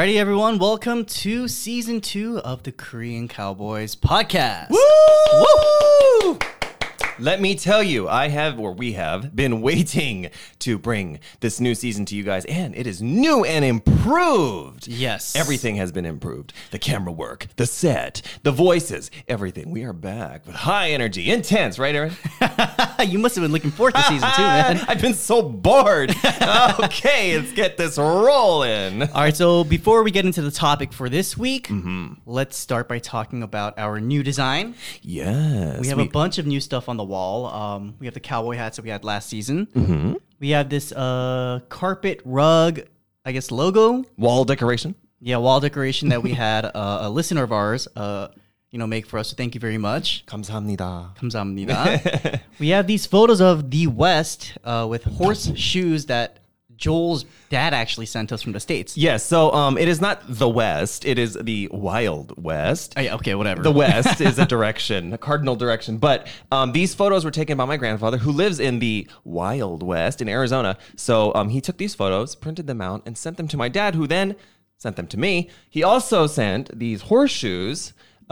Alrighty, everyone. Welcome to season 2 of the Korean Cowboys podcast. Woo! Woo! Let me tell you, we have been waiting to bring this new season to you guys, and it is new and improved. Yes. Everything has been improved. The camera work, the set, the voices, everything. We are back with high energy, intense, right, Aaron? You must have been looking forward to season 2, man. I've been so bored. Okay, let's get this rolling. All right, so before we get into the topic for this week, let's start by talking about our new design. Yes. We have a bunch of new stuff on the wall. We have the cowboy hats that we had last season. We have this carpet rug, I guess, logo. Wall decoration. Yeah, wall decoration that we had a listener of ours make for us. So thank you very much. 감사합니다. 감사합니다. We have these photos of the West with horseshoes that Joel's dad actually sent us from the States. Yes, so it is not the West, it is the Wild West. Oh, yeah, okay, whatever. The West is a direction, a cardinal direction. But these photos were taken by my grandfather, who lives in the Wild West in Arizona. So we took these photos, printed them out, and sent them to my dad, who then sent them to me. He also sent these horseshoes,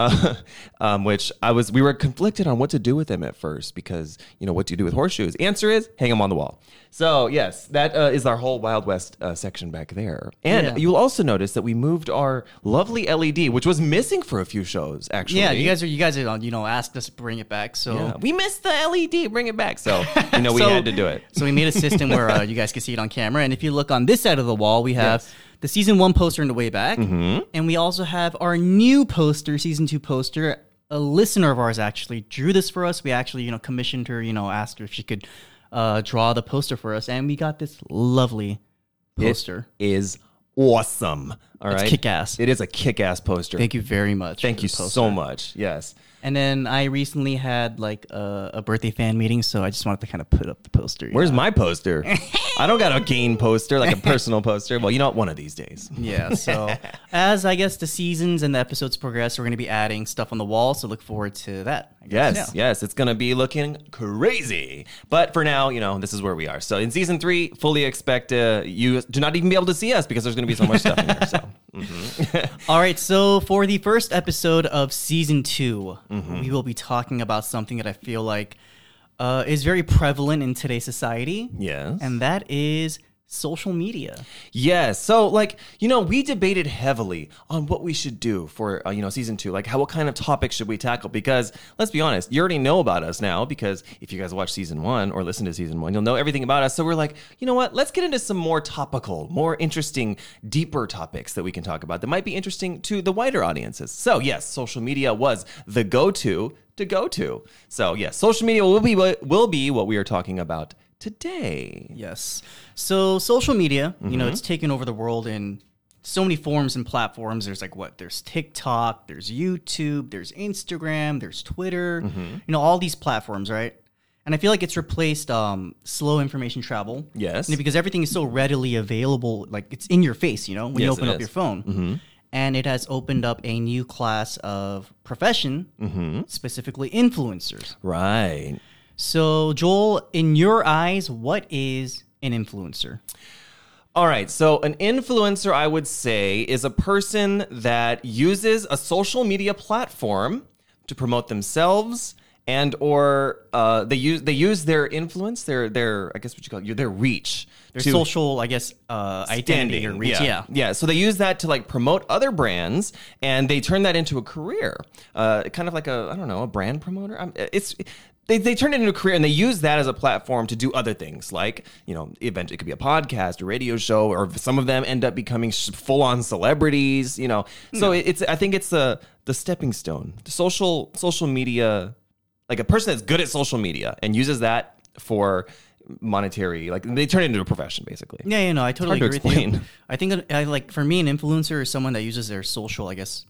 which we were conflicted on what to do with them at first, because, what do you do with horseshoes? Answer is hang them on the wall. So yes, that is our whole Wild West section back there. And you'll also notice that we moved our lovely LED, which was missing for a few shows, actually. Yeah, you guys are asked us to bring it back. So we missed the LED, bring it back. So, we had to do it. So we made a system where you guys can see it on camera. And if you look on this side of the wall, we have the season 1 poster in the way back. And we also have our new poster, season 2 poster. A listener of ours actually drew this for us. We actually, commissioned her, asked her if she could draw the poster for us. And we got this lovely poster. It is awesome. All right. It's kick-ass. It is a kick-ass poster. Thank you very much. Thank you so much. Yes. And then I recently had a birthday fan meeting, so I just wanted to kind of put up the poster. Where's my poster? I don't got a game poster, like a personal poster. Well, one of these days. Yeah, so as I guess the seasons and the episodes progress, we're going to be adding stuff on the wall, so look forward to that. Yes, it's going to be looking crazy. But for now, this is where we are. So in season 3, fully expect you to not even be able to see us because there's going to be so much stuff in there. So. All right, so for the first episode of season 2, we will be talking about something that I feel like is very prevalent in today's society. Yes. And that is social media. Yes. So, we debated heavily on what we should do for, season 2. What kind of topics should we tackle? Because, let's be honest, you already know about us now, because if you guys watch season 1 or listen to season 1, you'll know everything about us. So we're like, you know what? Let's get into some more topical, more interesting, deeper topics that we can talk about that might be interesting to the wider audiences. So, yes, social media was the go-to to go to. So, yes, social media will be what we are talking about today. Yes. So social media, it's taken over the world in so many forms and platforms. There's there's TikTok, there's YouTube, there's Instagram, there's Twitter, all these platforms, right? And I feel like it's replaced slow information travel. Yes. Because everything is so readily available, it's in your face, when you open up your phone. And it has opened up a new class of profession, specifically influencers. Right. So, Joel, in your eyes, what is an influencer? All right, so an influencer, I would say, is a person that uses a social media platform to promote themselves, and or they use their influence, their I guess what you call it, their reach, their social, I guess, identity or reach. Yeah. So they use that to promote other brands, and they turn that into a career, kind of like a brand promoter. They turn it into a career, and they use that as a platform to do other things, eventually it could be a podcast, a radio show, or some of them end up becoming full-on celebrities, So I think it's the stepping stone, the social media, a person that's good at social media and uses that for monetary, they turn it into a profession, basically. Yeah, I totally agree with you. I think for me, an influencer is someone that uses their social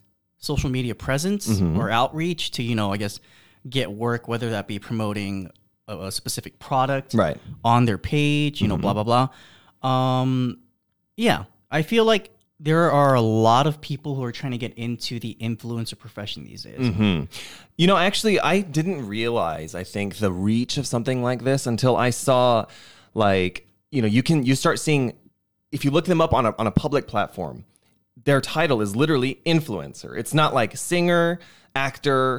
media presence or outreach to, get work, whether that be promoting a specific product on their page, blah, blah, blah. I feel like there are a lot of people who are trying to get into the influencer profession these days. Actually, I didn't realize, I think, the reach of something like this until I saw, you start seeing, if you look them up on a public platform, their title is literally influencer. It's not like singer, actor,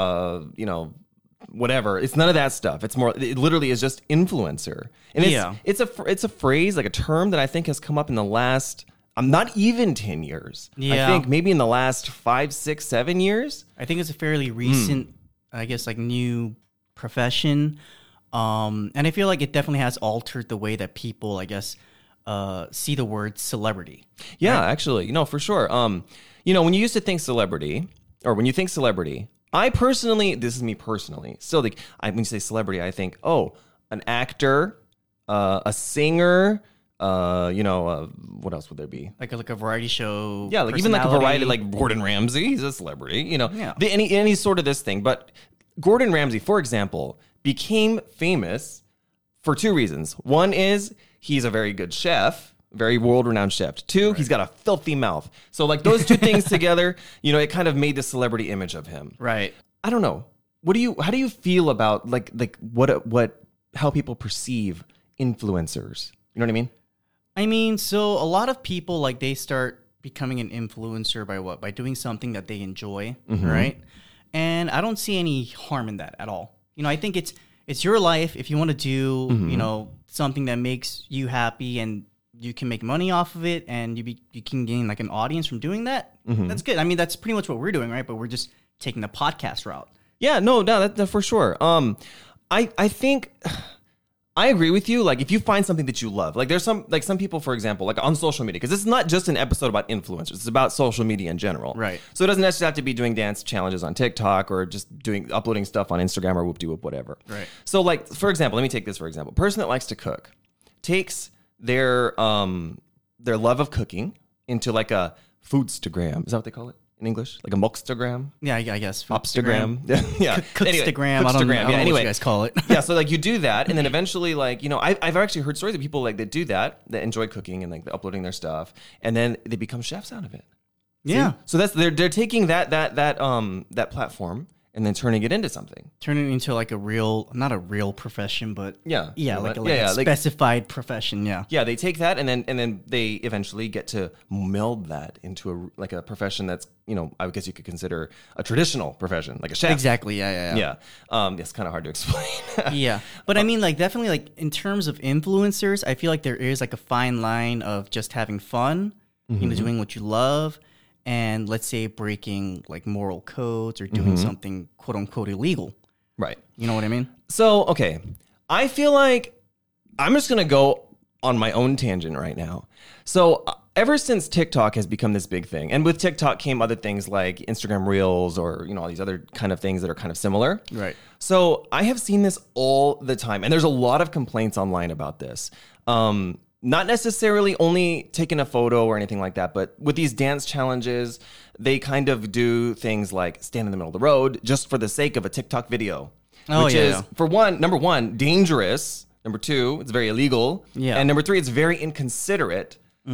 whatever. It's none of that stuff. It's more, it literally is just influencer. And it's a phrase, like a term that I think has come up in the last, not even 10 years. Yeah. I think maybe in the last 5, 6, 7 years. I think it's a fairly recent, I guess, like new profession. And I feel like it definitely has altered the way that people, I guess, see the word celebrity. Yeah, right? actually, for sure. When you used to think celebrity, or when you think celebrity, I personally, this is me personally, still think, when you say celebrity, I think, an actor, a singer, what else would there be? Like a variety show. Yeah, like even like a variety, like Gordon Ramsay, he's a celebrity, Yeah. Any sort of this thing. But Gordon Ramsay, for example, became famous for 2 reasons. One is he's a very good chef, very world-renowned chef. 2, he's got a filthy mouth. So like those 2 things together, it kind of made the celebrity image of him. Right. I don't know. How do you feel about like how people perceive influencers? You know what I mean? I mean, so a lot of people, like, they start becoming an influencer by what? By doing something that they enjoy, right? And I don't see any harm in that at all. I think it's your life. If you want to do, something that makes you happy and you can make money off of it and you can gain like an audience from doing that, that's good. I mean, that's pretty much what we're doing, right? But we're just taking the podcast route. Yeah, no, that for sure. I think I agree with you. Like, if you find something that you love, like there's some people, for example, like on social media, because it's not just an episode about influencers, it's about social media in general. Right. So it doesn't necessarily have to be doing dance challenges on TikTok or just uploading stuff on Instagram or whoop-de-whoop, whatever. Right. So like, for example, let me take this for example. Person that likes to cook takes their love of cooking into like a foodstagram. Is that what they call it in English? Like a mokstagram? Yeah, I guess. Opstagram. Yeah. Cookstagram. I don't know what you guys call it. Yeah, so like you do that, and then eventually, like, I've actually heard stories of people like that do that enjoy cooking and like uploading their stuff, and then they become chefs out of it. Yeah. See? So that's they're taking that platform and then turning it into something. Turning it into like not a real profession, but yeah, like a specified profession. Yeah. Yeah, they take that and then they eventually get to meld that into a profession that's, I guess you could consider a traditional profession, like a chef. Exactly. Yeah. It's kind of hard to explain. Yeah. But I mean, like, definitely, like, in terms of influencers, I feel like there is like a fine line of just having fun, doing what you love, and let's say breaking like moral codes or doing something quote unquote illegal. Right. You know what I mean? So, okay. I feel like I'm just going to go on my own tangent right now. So ever since TikTok has become this big thing, and with TikTok came other things like Instagram Reels or, all these other kind of things that are kind of similar. Right. So I have seen this all the time, and there's a lot of complaints online about this. Not necessarily only taking a photo or anything like that, but with these dance challenges, they kind of do things like stand in the middle of the road just for the sake of a TikTok video. Which is, number one, dangerous. Number 2, it's very illegal. Yeah. And number 3, it's very inconsiderate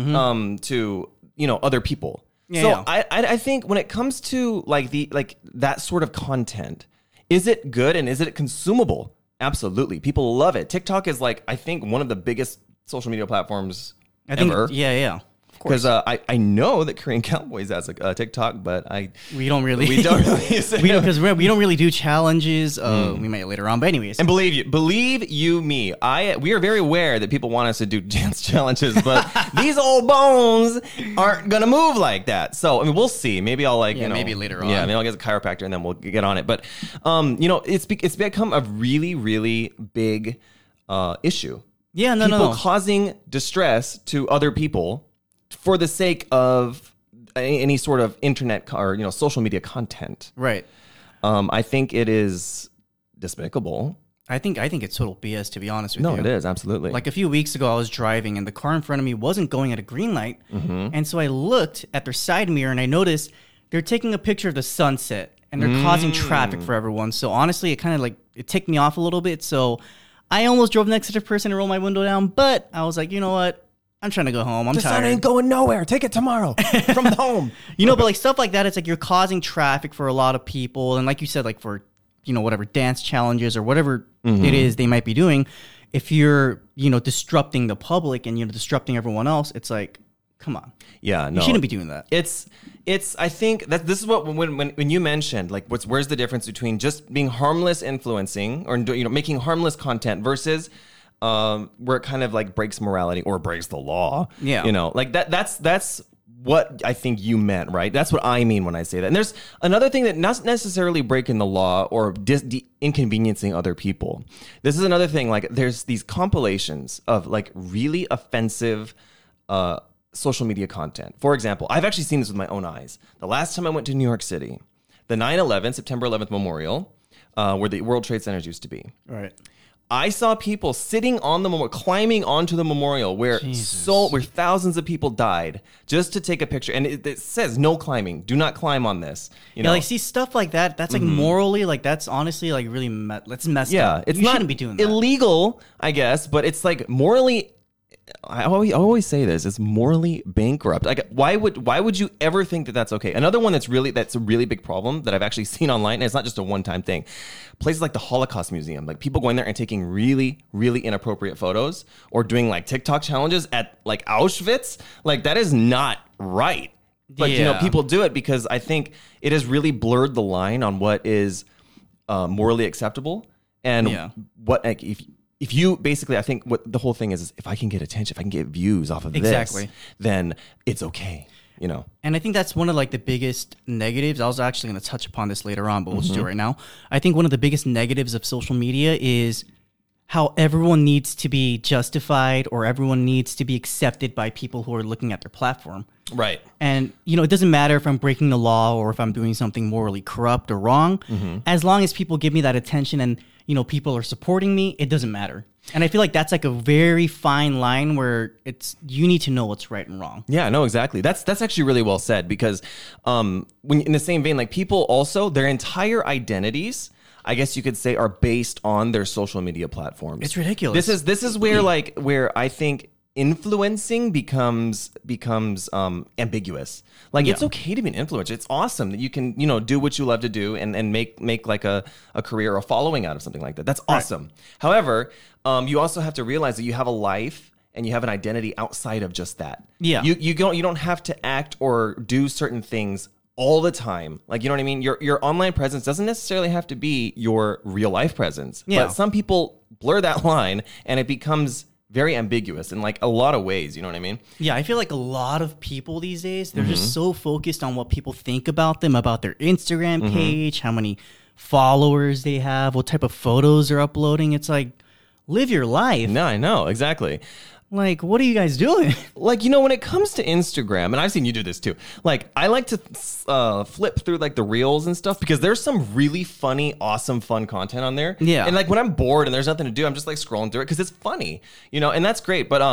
to, other people. Yeah, so yeah. I think when it comes to like that sort of content, is it good and is it consumable? Absolutely. People love it. TikTok is like, I think, one of the biggest social media platforms ever. Yeah. Because I know that Korean Cowboys has a TikTok, but we don't really use it. Because we don't really do challenges. We might later on, but anyways. And believe you me, we are very aware that people want us to do dance challenges, but these old bones aren't gonna move like that. So I mean, we'll see. Maybe I'll maybe later on. Yeah, maybe I'll get a chiropractor and then we'll get on it. But it's become a really, really big issue. Yeah, no. People causing distress to other people for the sake of any sort of internet or social media content. Right. I think it is despicable. I think it's total BS, to be honest with you. No, it is, absolutely. Like a few weeks ago, I was driving and the car in front of me wasn't going at a green light. And so I looked at their side mirror and I noticed they're taking a picture of the sunset and they're causing traffic for everyone. So honestly, it kind of it ticked me off a little bit. So I almost drove next to the person and rolled my window down, but I was like, you know what? I'm trying to go home. I'm tired. The sun ain't going nowhere. Take it tomorrow from home. But like stuff like that, it's like you're causing traffic for a lot of people. And like you said, like for, whatever dance challenges or whatever it is they might be doing, if you're, disrupting the public and, disrupting everyone else, it's like, Come on. Yeah, no. You shouldn't be doing that. It's I think that this is what when you mentioned like where's the difference between just being harmless influencing or making harmless content versus where it kind of like breaks morality or breaks the law. Yeah. Like that's what I think you meant, right? That's what I mean when I say that. And there's another thing that not necessarily breaking the law or inconveniencing other people. This is another thing. Like there's these compilations of like really offensive social media content. For example, I've actually seen this with my own eyes. The last time I went to New York City, the 9/11, September 11th memorial, where the World Trade Centers used to be. Right. I saw people sitting on the memorial, climbing onto the memorial where thousands of people died just to take a picture. And it says no climbing. Do not climb on this. Like see stuff like that. That's like morally, like that's honestly like really that's messed up. It's you not shouldn't be doing that. Illegal, I guess, but it's like morally. I always say this: it's morally bankrupt. Like, why would you ever think that that's okay? Another one that's a really big problem that I've actually seen online, and it's not just a one-time thing. Places like the Holocaust Museum, like people going there and taking really, really inappropriate photos or doing like TikTok challenges at like Auschwitz. Like that is not right. But people do it because I think it has really blurred the line on what is morally acceptable and what like if you basically, I think what the whole thing is if I can get attention, if I can get views off of this, then it's okay, And I think that's one of like the biggest negatives. I was actually going to touch upon this later on, but we'll just do it right now. I think one of the biggest negatives of social media is how everyone needs to be justified or everyone needs to be accepted by people who are looking at their platform. Right. And, it doesn't matter if I'm breaking the law or if I'm doing something morally corrupt or wrong. As long as people give me that attention and, people are supporting me, it doesn't matter. And I feel like that's like a very fine line where you need to know what's right and wrong. Yeah, no, exactly. That's actually really well said because when in the same vein, like people also, their entire identities, I guess you could say, are based on their social media platforms. It's ridiculous. This is where where I think influencing becomes ambiguous. Like it's okay to be an influencer. It's awesome that you can do what you love to do and make like a career or a following out of something like that. That's awesome. Right. However, you also have to realize that you have a life and you have an identity outside of just that. Yeah. You don't have to act or do certain things all the time. Like, you know what I mean? Your online presence doesn't necessarily have to be your real life presence. Yeah. But some people blur that line and it becomes very ambiguous in like a lot of ways. You know what I mean? Yeah. I feel like a lot of people these days, they're just so focused on what people think about them, about their Instagram page, how many followers they have, what type of photos they're uploading. It's like, live your life. No, I know. Exactly. Like, what are you guys doing? Like, when it comes to Instagram, and I've seen you do this too, like, I like to flip through, like, the reels and stuff because there's some really funny, awesome, fun content on there. Yeah. And, like, when I'm bored and there's nothing to do, I'm just, like, scrolling through it because it's funny, and that's great. But,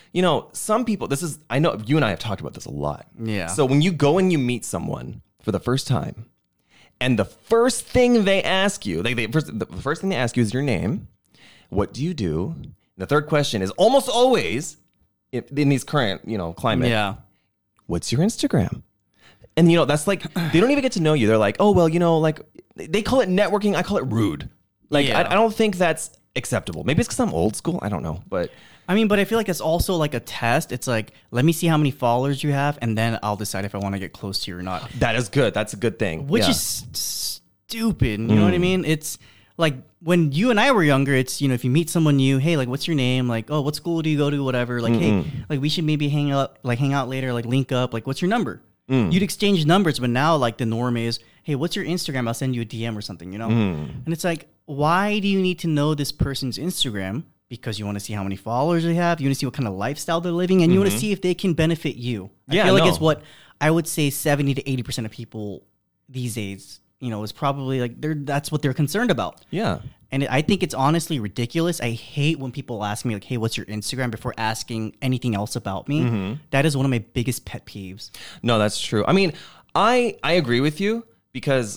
some people, I know you and I have talked about this a lot. Yeah. So when you go and you meet someone for the first time, and the first thing they ask you, the first thing they ask you is your name, what do you do? The third question is almost always in these current, climate. Yeah. What's your Instagram? And, that's like, they don't even get to know you. They're like, oh, well, like they call it networking. I call it rude. Like, I don't think that's acceptable. Maybe it's because I'm old school. I don't know. But I feel like it's also like a test. It's like, let me see how many followers you have, and then I'll decide if I want to get close to you or not. That is good. That's a good thing. Which is stupid. You know what I mean? It's like when you and I were younger, it's, if you meet someone new, hey, like, what's your name? Like, oh, what school do you go to? Whatever. Like, hey, like, we should maybe hang out later, like, link up. Like, what's your number? You'd exchange numbers. But now, like, the norm is, hey, what's your Instagram? I'll send you a DM or something, And it's like, why do you need to know this person's Instagram? Because you want to see how many followers they have. You want to see what kind of lifestyle they're living. And you want to see if they can benefit you. I feel like it's what I would say 70 to 80% of people these days, is probably like that's what they're concerned about. Yeah. And I think it's honestly ridiculous. I hate when people ask me like, hey, what's your Instagram before asking anything else about me. That is one of my biggest pet peeves. No, that's true. I mean, I agree with you because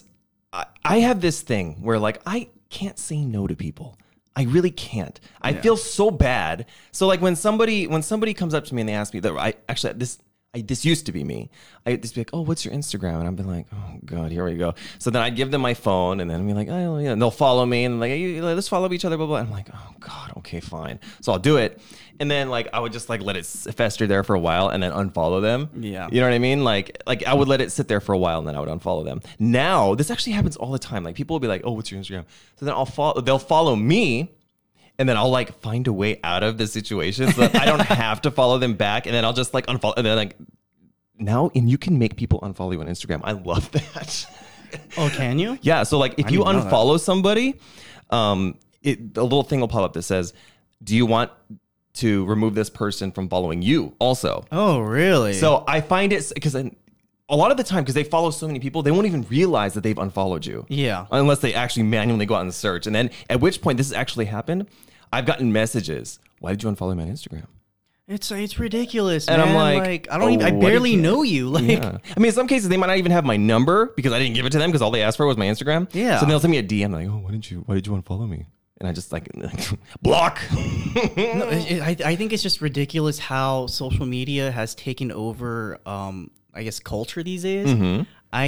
I have this thing where like, I can't say no to people. I really can't. I feel so bad. So like when somebody comes up to me and they ask me that I this used to be me. I'd just be like, oh, what's your Instagram? And I'd be like, oh God, here we go. So then I'd give them my phone, and then I'd be like, oh yeah, and they'll follow me, and like, hey, let's follow each other, blah blah. I'm like, oh God, okay, fine. So I'll do it, and then like I would just like let it fester there for a while, and then unfollow them. Yeah, you know what I mean? Like I would let it sit there for a while, and then I would unfollow them. Now this actually happens all the time. Like people will be like, oh, what's your Instagram? So then they'll follow me. And then I'll like find a way out of the situation so that I don't have to follow them back. And then I'll just like unfollow. And then like now, and you can make people unfollow you on Instagram. I love that. Oh, can you? Yeah. So like if you unfollow somebody, a little thing will pop up that says, do you want to remove this person from following you also? Oh, really? So I find it because a lot of the time, because they follow so many people, they won't even realize that they've unfollowed you. Yeah. Unless they actually manually go out and search. And then at which point this has actually happened, I've gotten messages. Why did you unfollow me on Instagram? It's ridiculous, and man. I'm like I barely know you. Like, yeah. I mean, in some cases they might not even have my number because I didn't give it to them because all they asked for was my Instagram. Yeah. So they'll send me a DM like, oh, why did you unfollow me? And I just like block. No, I think it's just ridiculous how social media has taken over. I guess culture these days. Mm-hmm.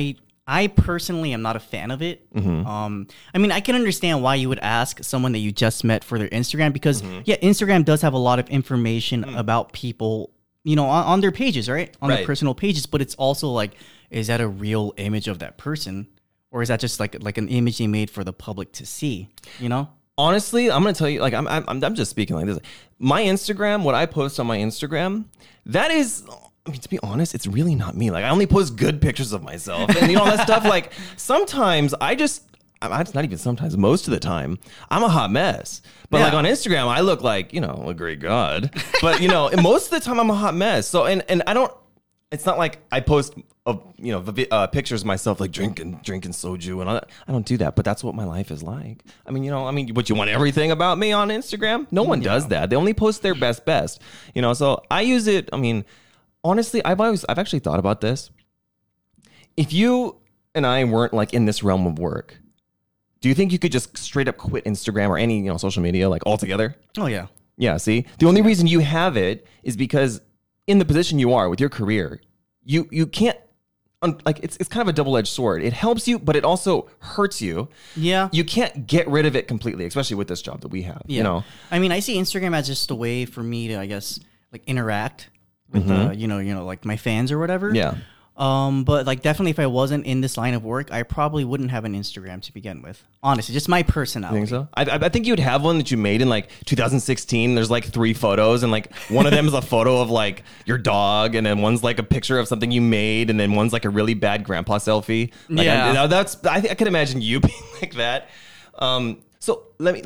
I personally am not a fan of it. Mm-hmm. I mean, I can understand why you would ask someone that you just met for their Instagram because, Mm-hmm. yeah, Instagram does have a lot of information about people, you know, on their pages, right? On their personal pages. But it's also like, is that a real image of that person? Or is that just like an image they made for the public to see, you know? Honestly, I'm going to tell you, like, I'm just speaking like this. My Instagram, what I post on my Instagram, that is... I mean, to be honest, it's really not me. Like, I only post good pictures of myself and, you know, all that stuff. Like, sometimes it's not even sometimes, most of the time, I'm a hot mess. But, like, on Instagram, I look like, you know, a great God. But, you know, most of the time, I'm a hot mess. So, and I don't, it's not like I post, pictures of myself, like, drinking soju and all that. I don't do that. But that's what my life is like. I mean, what, you want everything about me on Instagram? No one does that. They only post their best, you know. So, I use it, I mean... Honestly, I've actually thought about this. If you and I weren't like in this realm of work, do you think you could just straight up quit Instagram or any, you know, social media like altogether? Oh yeah. Yeah, see? The only reason you have it is because in the position you are with your career, you can't like it's kind of a double-edged sword. It helps you, but it also hurts you. Yeah. You can't get rid of it completely, especially with this job that we have, you know. I mean, I see Instagram as just a way for me to, I guess, like interact with like my fans or whatever. Yeah. But like definitely if I wasn't in this line of work, I probably wouldn't have an Instagram to begin with. Honestly, just my personality. You think so? I think you would have one that you made in like 2016. There's like 3 photos, and like one of them is a photo of like your dog, and then one's like a picture of something you made, and then one's like a really bad grandpa selfie. Like, yeah. I could imagine you being like that. So let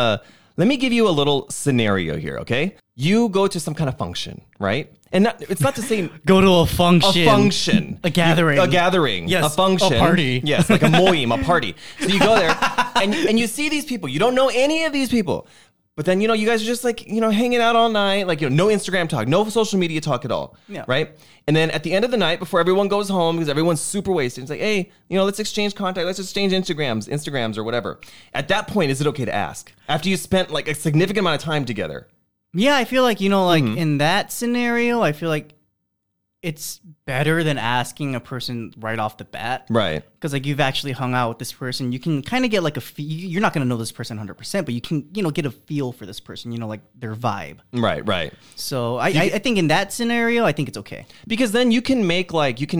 me give you a little scenario here, okay? You go to some kind of function, right? And it's not to say go to a function, a gathering, yes, a function, a party, yes, like a moim, a party. So you go there and you see these people. You don't know any of these people, but then you know you guys are just like hanging out all night, like no Instagram talk, no social media talk at all, right? And then at the end of the night, before everyone goes home, because everyone's super wasted, it's like, hey, let's exchange contact, let's exchange Instagrams or whatever. At that point, is it okay to ask after you spent like a significant amount of time together? Yeah, I feel like, in that scenario, I feel like it's better than asking a person right off the bat. Right. Because, like, you've actually hung out with this person. You can kind of get, like, you're not going to know this person 100%, but you can, get a feel for this person, like, their vibe. Right. So, I think in that scenario, I think it's okay. Because then you can make,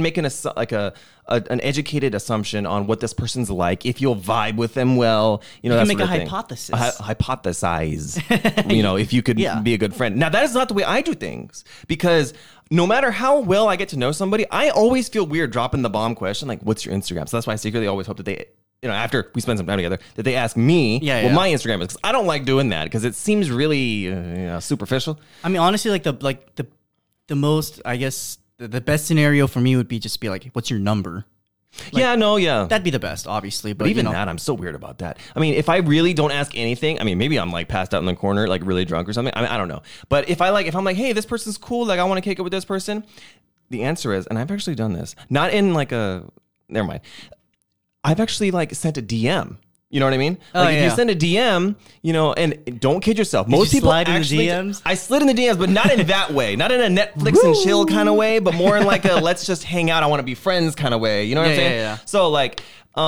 an educated assumption on what this person's like, if you'll vibe with them well, you can make a hypothesis. Hypothesize, if you could be a good friend. Now, that is not the way I do things, because no matter how well I get to know somebody, I always feel weird dropping the bomb question, like, what's your Instagram? So that's why I secretly always hope that they, after we spend some time together, that they ask me what my Instagram is, because I don't like doing that, because it seems really superficial. I mean, honestly, the most, I guess, the best scenario for me would be just be like, what's your number? That'd be the best, obviously. But even that, I'm so weird about that. I mean, if I really don't ask anything, I mean, maybe I'm like passed out in the corner, like really drunk or something. I don't know. But if I'm like, hey, this person's cool, like I want to kick it with this person, the answer is, and I've actually done this, not in like never mind. I've actually like sent a DM You know what I mean? Oh, Like if you yeah. send a DM, you know, and don't kid yourself. you Most people slide in the actually DMs? I slid in the DMs, but not in that way. Not in a Netflix and chill kind of way, but more in like a let's just hang out, I want to be friends kind of way. You know what I'm Yeah, saying? yeah. So like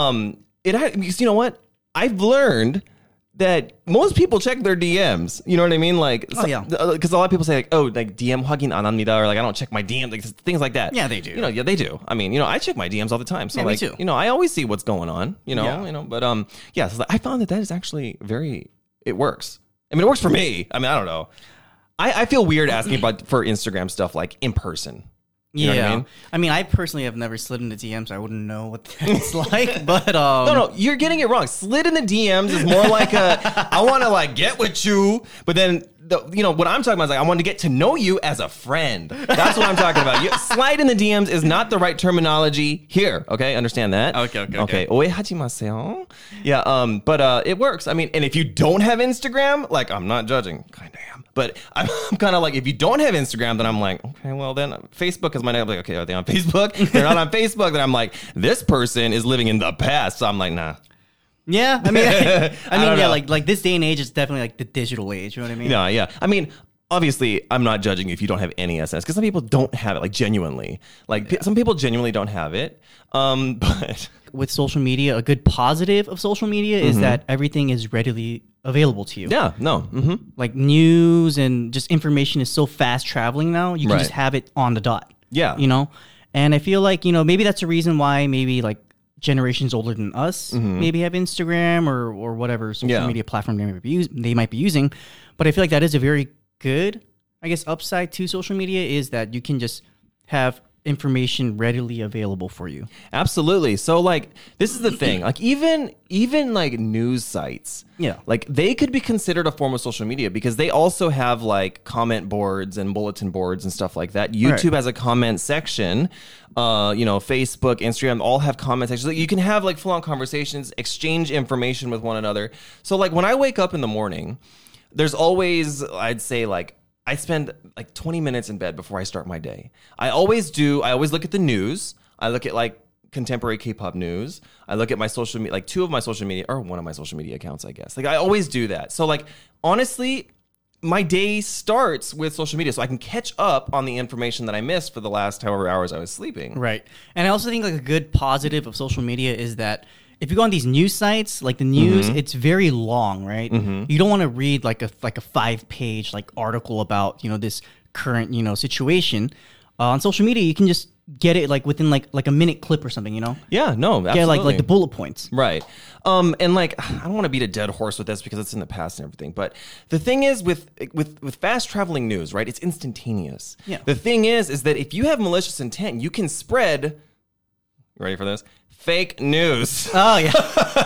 because you know what? I've learned that most people check their DMs. You know what I mean? Like, Oh, yeah. Because a lot of people say like, oh, like DM hugging anamnida, or like I don't check my DMs, like things like that. Yeah, they do. You know, yeah, they do. I mean, you know, I check my DMs all the time. So Yeah, me like, too. you know, I always see what's going on. You know, Yeah. But yeah. So I found that is actually it works. I mean, it works for me. I mean, I don't know. I feel weird asking for Instagram stuff like in person. You know what I mean? I mean, I personally have never slid into DMs. So I wouldn't know what that's like. But No, you're getting it wrong. Slid in the DMs is more like I want to like get with you, but then what I'm talking about is like I want to get to know you as a friend. That's what I'm talking about. Slide in the DMs is not the right terminology here. Okay, understand that? Okay. Oe hajimasen. Yeah. But it works. I mean, and if you don't have Instagram, like I'm not judging, kind of am, but I'm kind of like if you don't have Instagram, then I'm like, okay, well then Facebook is my name. I'm like, okay, are they on Facebook? They're not on Facebook. Then I'm like, this person is living in the past. So I'm like, nah. yeah, I mean, don't yeah, know. like this day and age is definitely like the digital age. You know what I mean? No, yeah. I mean, obviously, I'm not judging you if you don't have any SNS because some people don't have it, like genuinely. Like some people genuinely don't have it. But With social media, a good positive of social media is that everything is readily available to you. yeah, no. Mm-hmm. Like news and just information is so fast traveling now. You can Right. just have it on the dot. Yeah. You know? And I feel like, maybe that's a reason why maybe like generations older than us maybe have Instagram or whatever social Yeah. media platform they might be using. But I feel like that is a very good, I guess, upside to social media is that you can just have information readily available for you. Absolutely. So like this is the thing. Like even like news sites. Yeah. Like they could be considered a form of social media because they also have like comment boards and bulletin boards and stuff like that. YouTube Right. has a comment section. Facebook, Instagram all have comment sections. Like, you can have like full on conversations, exchange information with one another. So like when I wake up in the morning, there's always, I'd say like I spend like 20 minutes in bed before I start my day. I always look at the news. I look at like contemporary K-pop news. I look at my social media, like two of my social media, or one of my social media accounts, I guess. Like I always do that. So like, honestly, my day starts with social media so I can catch up on the information that I missed for the last however hours I was sleeping. Right. And I also think like a good positive of social media is that if you go on these news sites, like the news, it's very long, right? You don't want to read like a 5-page like article about, this current, situation. On social media, you can just get it like within like a minute clip or something, Yeah, no, absolutely. Yeah, like the bullet points. Right. And like I don't want to beat a dead horse with this because it's in the past and everything, but the thing is with fast traveling news, right? It's instantaneous. Yeah. The thing is that if you have malicious intent, you can spread, you ready for this? Fake news. Oh yeah.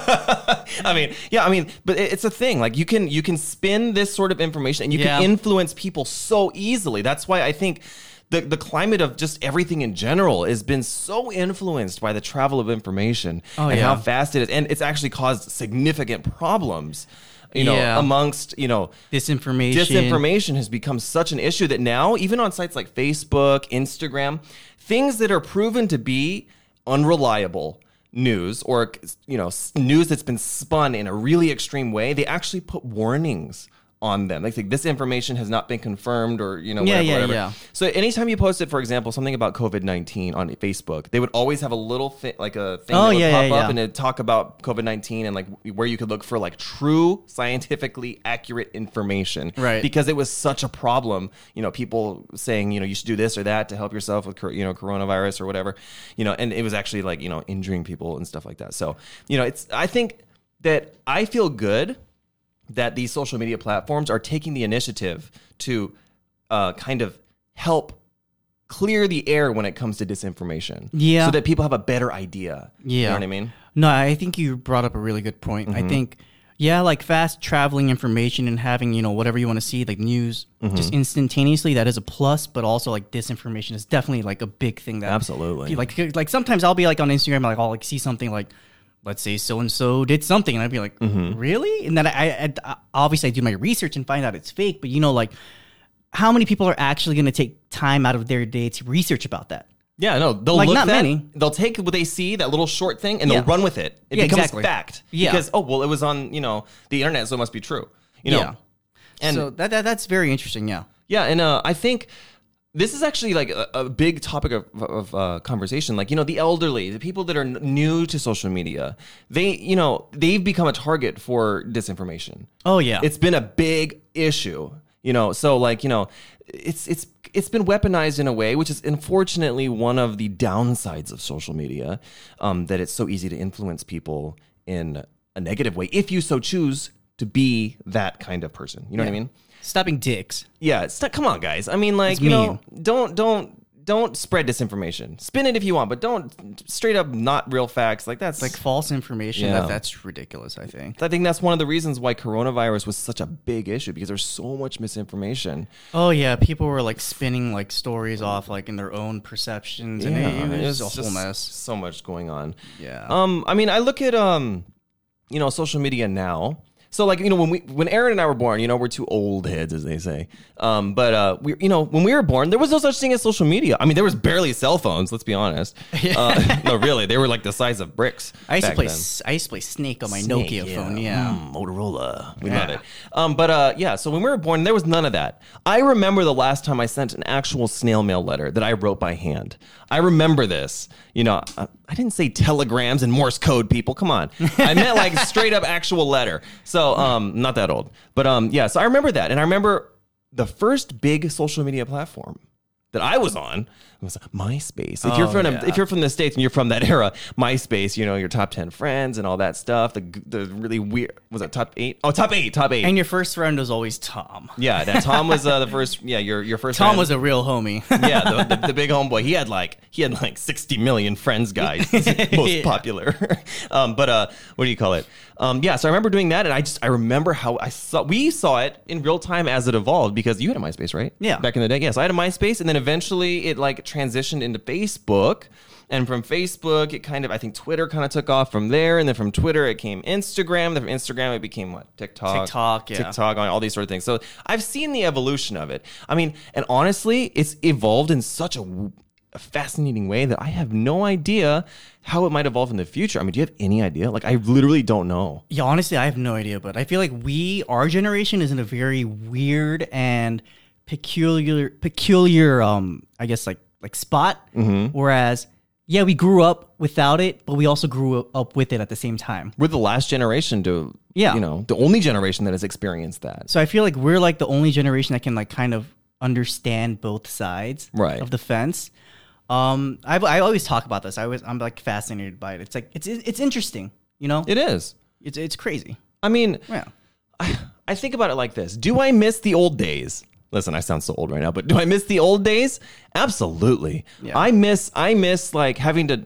But it's a thing. Like you can spin this sort of information and you Yeah. can influence people so easily. That's why I think the climate of just everything in general has been so influenced by the travel of information and yeah. how fast it is. And it's actually caused significant problems, Yeah. amongst, Disinformation. Disinformation has become such an issue that now, even on sites like Facebook, Instagram, things that are proven to be unreliable news or news that's been spun in a really extreme way, they actually put warnings on them. Like this information has not been confirmed or whatever. Yeah. So anytime you posted, for example, something about COVID-19 on Facebook, they would always have a little thing that would pop up and it'd talk about COVID-19 and like where you could look for like true scientifically accurate information. Right. Because it was such a problem, people saying, you should do this or that to help yourself with coronavirus or whatever, and it was actually like, injuring people and stuff like that. So, I think that I feel good that these social media platforms are taking the initiative to kind of help clear the air when it comes to disinformation. Yeah. So that people have a better idea. Yeah. You know what I mean? No, I think you brought up a really good point. I think, like fast traveling information and having, whatever you want to see, like news, just instantaneously, that is a plus. But also, like disinformation is definitely like a big thing. That Absolutely. Like sometimes I'll be like on Instagram, like I'll like see something like, let's say so and so did something, and I'd be like, really? And then I obviously I do my research and find out it's fake. But like, how many people are actually going to take time out of their day to research about that? Yeah, no, they'll Like, look not that, many. They'll take what they see, that little short thing, and they'll run with it. It becomes exactly. fact. Yeah. Because, oh, well, it was on, the internet, so it must be true. Yeah. And so that's very interesting. Yeah. yeah, and I think this is actually like a big topic of conversation. Like, the elderly, the people that are new to social media, they've become a target for disinformation. Oh yeah. It's been a big issue, so like, it's been weaponized in a way, which is unfortunately one of the downsides of social media, that it's so easy to influence people in a negative way if you so choose to be that kind of person. You know what I mean? Stop being dicks. Yeah, come on, guys. I mean, like, It's mean. don't spread disinformation. Spin it if you want, but don't straight up not real facts. Like, that's Like false information. Yeah. That's ridiculous. I think. I think that's one of the reasons why coronavirus was such a big issue, because there's so much misinformation. Oh yeah, people were like spinning like stories off like in their own perceptions, and it was a whole mess. So much going on. Yeah. I mean, I look at social media now. So like, when Aaron and I were born, we're two old heads, as they say. But when we were born, there was no such thing as social media. I mean, there was barely cell phones. Let's be honest. No, really, they were like the size of bricks. I used to back play Snake on my Snake, Nokia phone. Yeah. Motorola. We love it. So when we were born, there was none of that. I remember the last time I sent an actual snail mail letter that I wrote by hand. I remember this. I didn't say telegrams and Morse code, people. Come on. I meant like straight up actual letter. So not that old. But so I remember that. And I remember the first big social media platform that I was on was MySpace. If you're from the States and you're from that era, MySpace, your top 10 friends and all that stuff. The really weird, was it top 8? Oh, top 8. And your first friend was always Tom. Yeah, that Tom was the first. Yeah, your first. Tom friend was a real homie. Yeah, the big homeboy. He had like 60 million friends, guys. Most popular. But what do you call it? So I remember doing that, and I remember how we saw it in real time as it evolved, because you had a MySpace, right? Yeah. Back in the day, yes, I had a MySpace, and then eventually it like transitioned into Facebook. And from Facebook, I think Twitter kind of took off from there. And then from Twitter, it came Instagram. Then from Instagram, it became what? TikTok, all these sort of things. So I've seen the evolution of it. I mean, and honestly, it's evolved in such a fascinating way that I have no idea how it might evolve in the future. I mean, do you have any idea? Like, I literally don't know. Yeah, honestly, I have no idea. But I feel like our generation is in a very weird and peculiar, I guess, like spot. Mm-hmm. Whereas, yeah, we grew up without it, but we also grew up with it at the same time. We're the last generation to, the only generation that has experienced that. So I feel like we're like the only generation that can like kind of understand both sides of the fence. I always talk about this. I'm like fascinated by it. It's like it's interesting, It is. It's crazy. I mean, Yeah. I think about it like this. Do I miss the old days? Listen, I sound so old right now, but do I miss the old days? Absolutely. Yeah. I miss like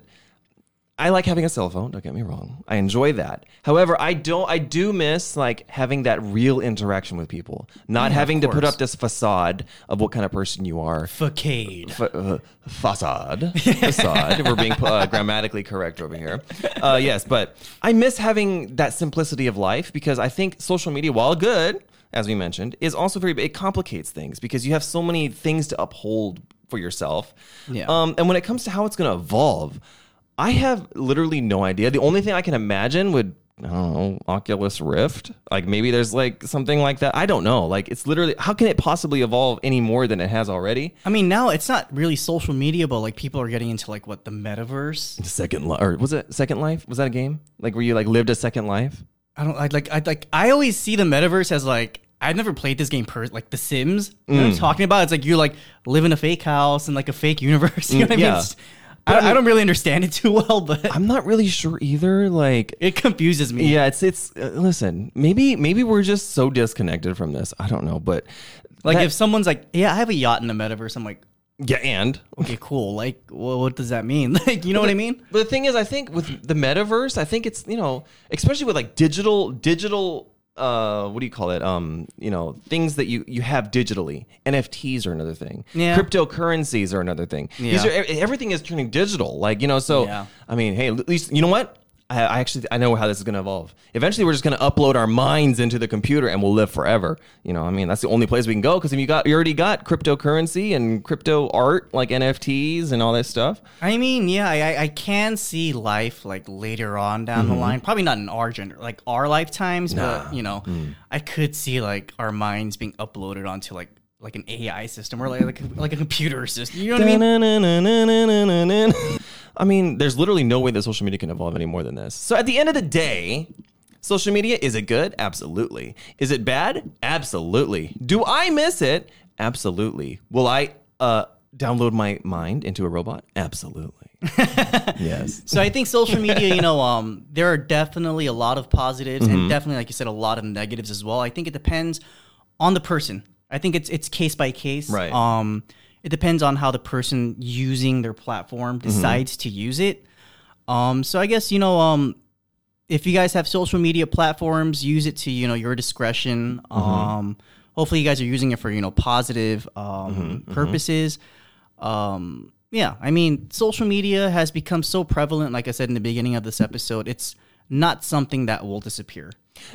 I like having a cell phone, don't get me wrong. I enjoy that. However, I do miss like having that real interaction with people, not having to put up this facade of what kind of person you are. Facade. Facade. Facade. We're being grammatically correct over here. Yes, but I miss having that simplicity of life, because I think social media, while good, as we mentioned, is also it complicates things, because you have so many things to uphold for yourself. Yeah. And when it comes to how it's going to evolve, I have literally no idea. The only thing I can imagine would, I don't know, Oculus Rift. Like maybe there's like something like that. I don't know. Like it's literally, how can it possibly evolve any more than it has already? I mean, now it's not really social media, but like people are getting into like what, the metaverse? Second Life, or was it Second Life? Was that a game? Like where you like lived a second life? I always see the metaverse as like, I've never played this game like The Sims. You know what I'm talking about? It's like you like live in a fake house and like a fake universe. You know what I mean? Yeah. I don't really understand it too well, but I'm not really sure either. Like it confuses me. Yeah, it's listen, maybe we're just so disconnected from this. I don't know, but like if someone's like, yeah, I have a yacht in the metaverse, I'm like, yeah, and okay, cool. Like, well, what does that mean? Like, you know what I mean? But the thing is, I think with the metaverse, I think it's, especially with like digital what do you call it? Things that you have digitally. NFTs are another thing. Yeah. Cryptocurrencies are another thing. Yeah. Everything is turning digital. Like, so Yeah. I mean, hey, at least, you know what? I know how this is going to evolve. Eventually, we're just going to upload our minds into the computer and we'll live forever. You know, I mean, that's the only place we can go because you already got cryptocurrency and crypto art like NFTs and all this stuff. I mean, yeah, I can see life like later on down the line. Probably not in our lifetimes, but you know, I could see like our minds being uploaded onto like an AI system or like a computer system. You know what I mean? I mean, there's literally no way that social media can evolve any more than this. So at the end of the day, social media, is it good? Absolutely. Is it bad? Absolutely. Do I miss it? Absolutely. Will I download my mind into a robot? Absolutely. Yes. So I think social media, you know, there are definitely a lot of positives and definitely, like you said, a lot of negatives as well. I think it depends on the person. I think it's case by case. Right. It depends on how the person using their platform decides to use it. So I guess, you know, if you guys have social media platforms, use it to, you know, your discretion. Hopefully you guys are using it for, you know, positive purposes. Yeah, I mean, social media has become so prevalent, like I said in the beginning of this episode, it's not something that will disappear.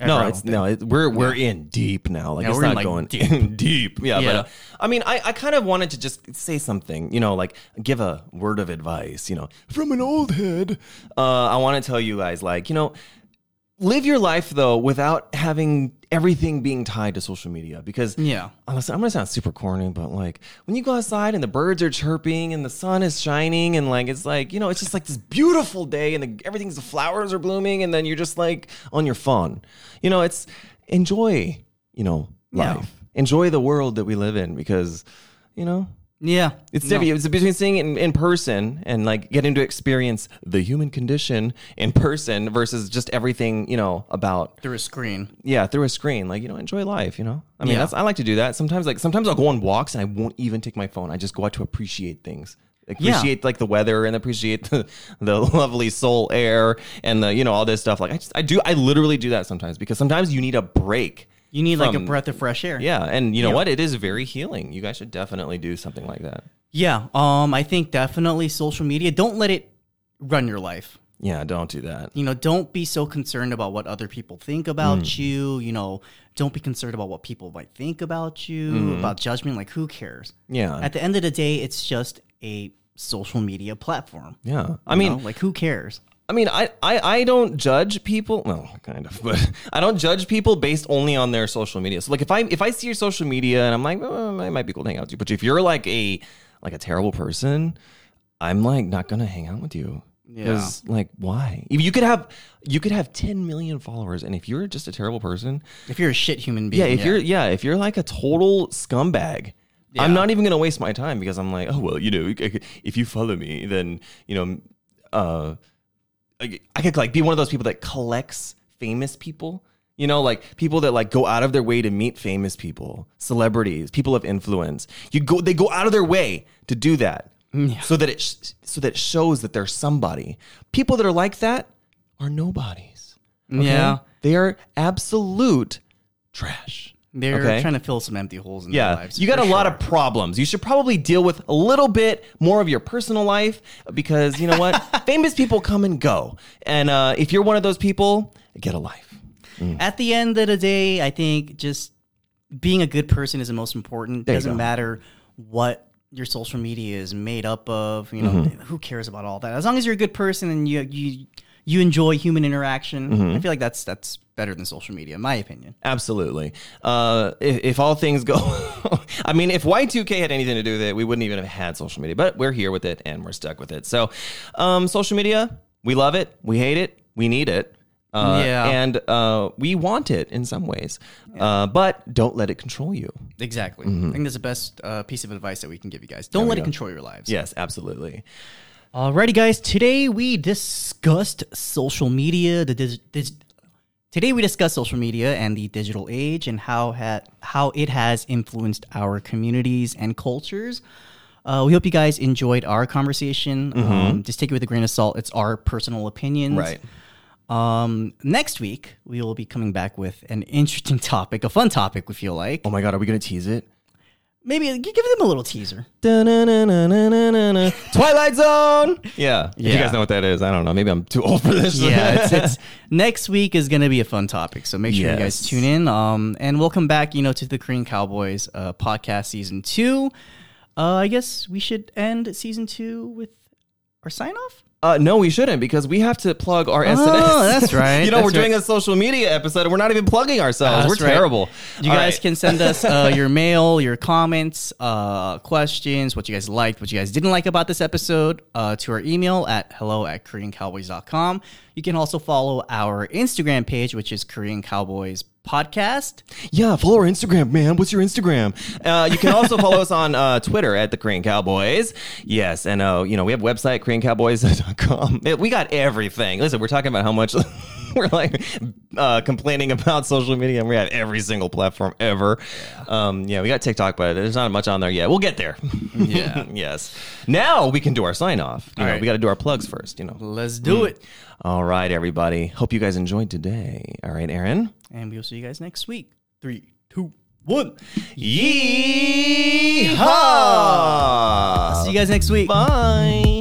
We're in deep now. Like, it's not going deep. Yeah. But I mean, I kind of wanted to just say something, you know, like give a word of advice, you know, from an old head. I want to tell you guys, like, you know, live your life though without having everything being tied to social media, because honestly, I'm gonna sound super corny, but like when you go outside and the birds are chirping and the sun is shining and like it's like, you know, it's just like this beautiful day and the flowers are blooming, and then you're just like on your phone, you know, it's enjoy, you know, life, enjoy the world that we live in, because, you know, it's different. It's between seeing it in person and like getting to experience the human condition in person versus just everything, you know, about through a screen. Yeah, through a screen. Like, you know, enjoy life, you know? I mean, I like to do that. Sometimes I'll go on walks and I won't even take my phone. I just go out to appreciate things. Appreciate like the weather and appreciate the lovely soul air and the, you know, all this stuff. Like I literally do that sometimes, because sometimes you need a break. You need like a breath of fresh air. Yeah, and you know what? It is very healing. You guys should definitely do something like that. Yeah, I think definitely social media, don't let it run your life. Yeah, don't do that. You know, don't be so concerned about what other people think about you. You know, don't be concerned about what people might think about you, about judgment. Like, who cares? Yeah. At the end of the day, it's just a social media platform. Yeah. I mean, like, who cares? I mean, I don't judge people. Well, kind of, but I don't judge people based only on their social media. So like if I see your social media and I'm like, oh, it might be cool to hang out with you, but if you're like a terrible person, I'm like not gonna hang out with you. Because like, why? You could have 10 million followers, and if you're just a terrible person, if you're a shit human being, if you're like a total scumbag, I'm not even gonna waste my time, because I'm like, oh well, you know, if you follow me, then you know, I could like be one of those people that collects famous people, you know, like people that like go out of their way to meet famous people, celebrities, people of influence. They go out of their way to do that, so that it shows that they're somebody. People that are like that are nobodies. Okay? Yeah, they are absolute trash. They're trying to fill some empty holes in their lives. You got a lot of problems. You should probably deal with a little bit more of your personal life, because you know what? Famous people come and go. And if you're one of those people, get a life. At the end of the day, I think just being a good person is the most important. It doesn't matter what your social media is made up of. You know, who cares about all that? As long as you're a good person and you enjoy human interaction, I feel like that's better than social media, in my opinion. Absolutely. If all things go, I mean, if Y2K had anything to do with it, we wouldn't even have had social media. But we're here with it and we're stuck with it. So, social media, we love it, we hate it, we need it, and we want it in some ways. But don't let it control you. Exactly. I think that's the best piece of advice that we can give you guys. Don't let it control your lives. Yes, absolutely. Alrighty, guys. Today we discussed social media. Today we discussed social media and the digital age and how it has influenced our communities and cultures. We hope you guys enjoyed our conversation. Just take it with a grain of salt. It's our personal opinions. Right. Next week we will be coming back with an interesting topic, a fun topic. We feel like. Oh my God, are we gonna tease it? maybe give them a little teaser. Twilight Zone. Yeah. If you Yeah. guys know what that is, I don't know. Maybe I'm too old for this. Yeah, it's next week is gonna be a fun topic, so make sure you guys Yes. tune in. And welcome back, to the Korean Cowboys podcast season 2. I guess we should end season 2 with our sign off. No, we shouldn't, because we have to plug our SNS. Oh, that's right. We're That's doing right. a social media episode and we're not even plugging ourselves. That's We're right. terrible. You All guys right. can send us your mail, your comments, questions, what you guys liked, what you guys didn't like about this episode to our email at hello@koreancowboys.com. You can also follow our Instagram page, which is Korean Cowboys Podcast. Yeah, follow our Instagram, man. What's your Instagram? You can also follow us on Twitter at the Korean Cowboys. Yes, and we have a website, KoreanCowboys.com. We got everything. Listen, we're talking about how much we're like complaining about social media, and we have every single platform ever. Yeah, we got TikTok, but there's not much on there yet. We'll get there. Yeah. Yes. Now we can do our sign off. All right. We got to do our plugs first. Let's do it. All right, everybody. Hope you guys enjoyed today. All right, Aaron. And we'll see you guys next week. 3, 2, 1. Yeehaw! See you guys next week. Bye.